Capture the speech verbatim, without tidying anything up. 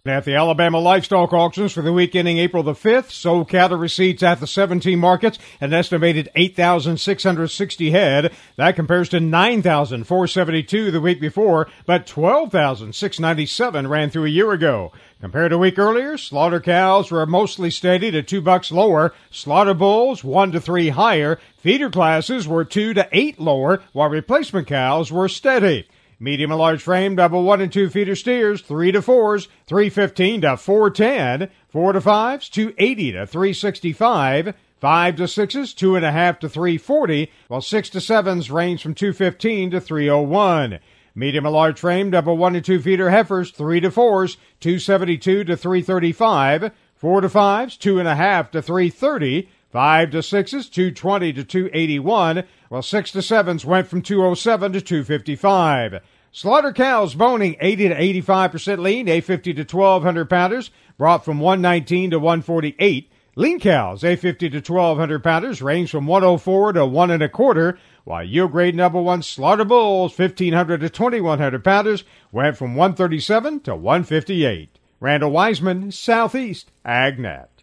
At the Alabama Livestock Auctions for the week ending April the fifth, sold cattle receipts at the seventeen markets, an estimated eight thousand six hundred sixty head. That compares to nine thousand four hundred seventy-two the week before, but twelve thousand six hundred ninety-seven ran through a year ago. Compared to a week earlier, slaughter cows were mostly steady to two bucks lower, slaughter bulls one to three higher, feeder classes were two to eight lower, while replacement cows were steady. Medium and large frame, double one and two feeder steers, three to fours, three fifteen to four ten, four to fives, two eighty to three sixty-five, five to sixes, two and a half to three forty, while six to sevens range from two fifteen to three oh one. Medium and large frame, double one and two feeder heifers, three to fours, two seventy-two to three thirty-five, four to fives, two and a half to three thirty, five to sixes, two twenty to two eighty-one, while six to sevens went from two oh seven to two fifty-five. Slaughter cows boning eighty to eighty-five percent lean, eight fifty to twelve hundred pounders, brought from one nineteen to one forty-eight. Lean cows, eight fifty to twelve hundred pounders, range from one oh four to one and a quarter, while yield grade number one slaughter bulls, fifteen hundred to twenty-one hundred pounders, went from one thirty-seven to one fifty-eight. Randall Wiseman, Southeast AgNet.